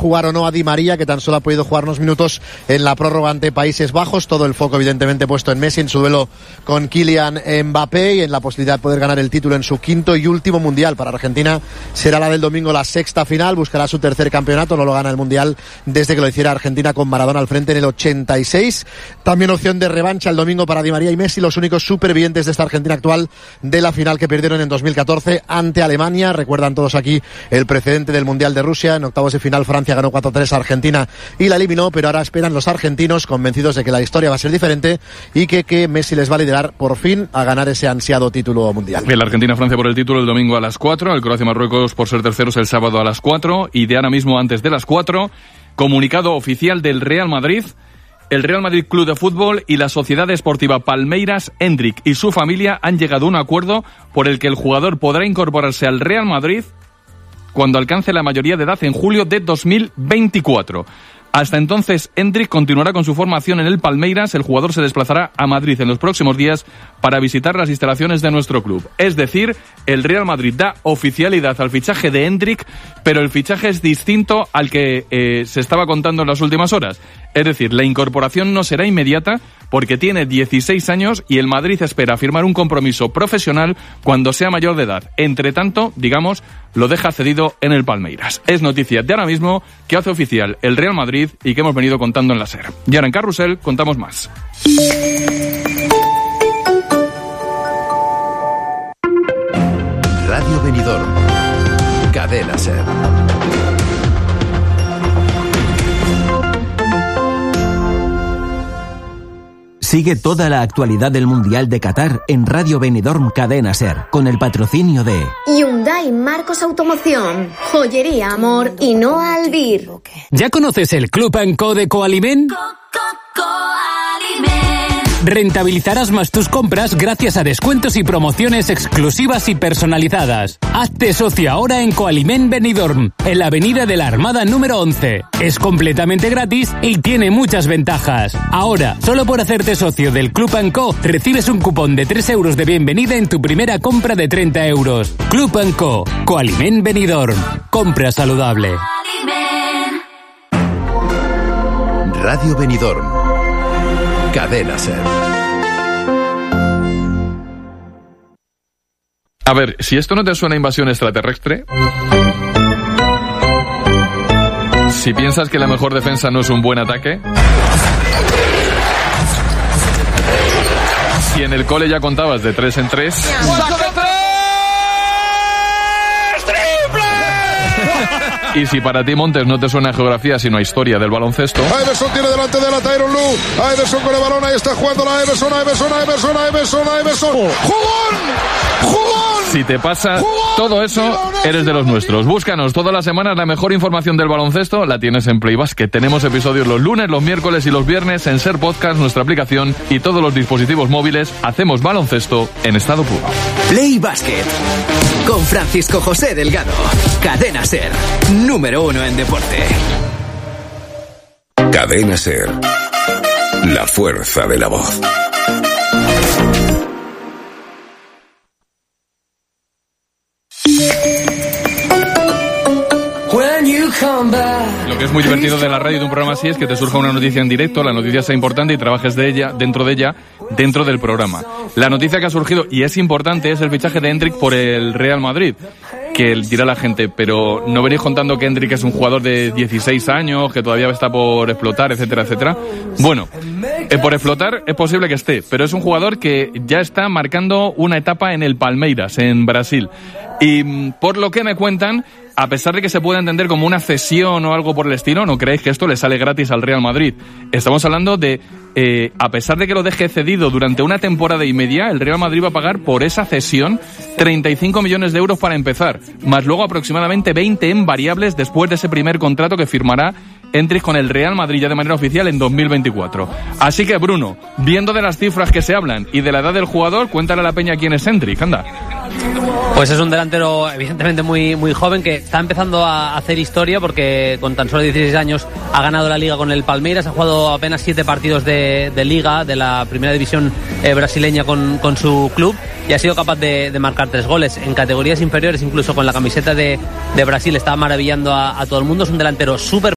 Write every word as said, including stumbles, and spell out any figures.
jugar o no a Di María, que tan solo ha podido jugar unos minutos en la prórroga ante Países Bajos. Todo el foco evidentemente puesto en Messi, en su duelo con Kylian Mbappé y en la posibilidad de poder ganar el título en su quinto y último mundial. Para Argentina será la del domingo la sexta final, buscará su tercer campeonato, no lo gana el mundial desde que lo hiciera Argentina con Maradona al frente en el ochenta y seis. También opción de revancha el domingo para Di María y Messi, los únicos supervivientes de esta Argentina actual de la final que perdieron en dos mil catorce ante Alemania. Recuerdan todos aquí el precedente del mundial de Rusia. En octavos de final Francia ganó cuatro tres a Argentina y la eliminó, pero ahora esperan los argentinos, convencidos de que la historia va a ser diferente y que, que Messi les va a liderar por fin a ganar ese ansiado título mundial. El Argentina-Francia por el título el domingo a las cuatro, el Croacia-Marruecos por ser terceros el sábado a las cuatro, y de ahora mismo antes de las cuatro, comunicado oficial del Real Madrid. El Real Madrid Club de Fútbol y la Sociedad Esportiva Palmeiras, Endrick y su familia han llegado a un acuerdo por el que el jugador podrá incorporarse al Real Madrid cuando alcance la mayoría de edad en julio de dos mil veinticuatro. Hasta entonces, Endrick continuará con su formación en el Palmeiras. El jugador se desplazará a Madrid en los próximos días para visitar las instalaciones de nuestro club. Es decir, el Real Madrid da oficialidad al fichaje de Endrick, pero el fichaje es distinto al que eh, se estaba contando en las últimas horas. Es decir, la incorporación no será inmediata porque tiene dieciséis años y el Madrid espera firmar un compromiso profesional cuando sea mayor de edad. Entre tanto, digamos, lo deja cedido en el Palmeiras. Es noticia de ahora mismo que hace oficial el Real Madrid y que hemos venido contando en la SER. Y ahora en Carrusel contamos más. Radio Benidorm, Cadena SER. Sigue toda la actualidad del Mundial de Qatar en Radio Benidorm Cadena SER, con el patrocinio de Hyundai Marcos Automoción, Joyería Amor y Noa Albir. ¿Ya conoces el Club and Co de Coalimen? Co, co, Coalimen. Rentabilizarás más tus compras gracias a descuentos y promociones exclusivas y personalizadas. Hazte socio ahora en Coalimen Benidorm, en la avenida de la Armada número once. Es completamente gratis y tiene muchas ventajas. Ahora, solo por hacerte socio del Club and Co, recibes un cupón de tres euros de bienvenida en tu primera compra de treinta euros. Club and Co, Coalimen Benidorm. Compra saludable. Radio Benidorm, Cadena SER. A ver, si esto no te suena a invasión extraterrestre, si piensas que la mejor defensa no es un buen ataque, si en el cole ya contabas de tres en tres, y si para ti, Montes, no te suena a geografía sino a historia del baloncesto. Iverson tiene delante de la Tyronn Lue. Iverson con el balón, ahí está jugando la Iverson, Iverson, Iverson, Iverson, Iverson. ¡Jugón! ¡Jugón! Si te pasa todo eso, eres de los nuestros. Búscanos todas las semanas la mejor información del baloncesto, la tienes en Play Basket. Tenemos episodios los lunes, los miércoles y los viernes en SER Podcast, nuestra aplicación y todos los dispositivos móviles. Hacemos baloncesto en estado puro. Play Basket con Francisco José Delgado. Cadena SER, número uno en deporte. Cadena SER, la fuerza de la voz. Lo que es muy divertido de la radio de un programa así es que te surja una noticia en directo, la noticia sea importante y trabajes de ella, dentro de ella, dentro del programa. La noticia que ha surgido, y es importante, es el fichaje de Endrick por el Real Madrid. Que dirá la gente, pero no venís contando que Endrick es un jugador de dieciséis años, que todavía está por explotar, etcétera, etcétera. Bueno, eh, por explotar es posible que esté, pero es un jugador que ya está marcando una etapa en el Palmeiras, en Brasil. Y por lo que me cuentan, a pesar de que se pueda entender como una cesión o algo por el estilo, no creéis que esto le sale gratis al Real Madrid. Estamos hablando de, eh, a pesar de que lo deje cedido durante una temporada y media, el Real Madrid va a pagar por esa cesión treinta y cinco millones de euros para empezar, más luego aproximadamente veinte en variables después de ese primer contrato que firmará Endrick con el Real Madrid ya de manera oficial en dos mil veinticuatro. Así que, Bruno, viendo de las cifras que se hablan y de la edad del jugador, cuéntale a la peña quién es Endrick, anda. Pues es un delantero evidentemente muy, muy joven que está empezando a hacer historia porque con tan solo dieciséis años ha ganado la Liga con el Palmeiras, ha jugado apenas siete partidos de, de Liga de la primera división eh, brasileña con, con su club y ha sido capaz de, de marcar tres goles. En categorías inferiores, incluso con la camiseta de, de Brasil, está maravillando a, a todo el mundo. Es un delantero súper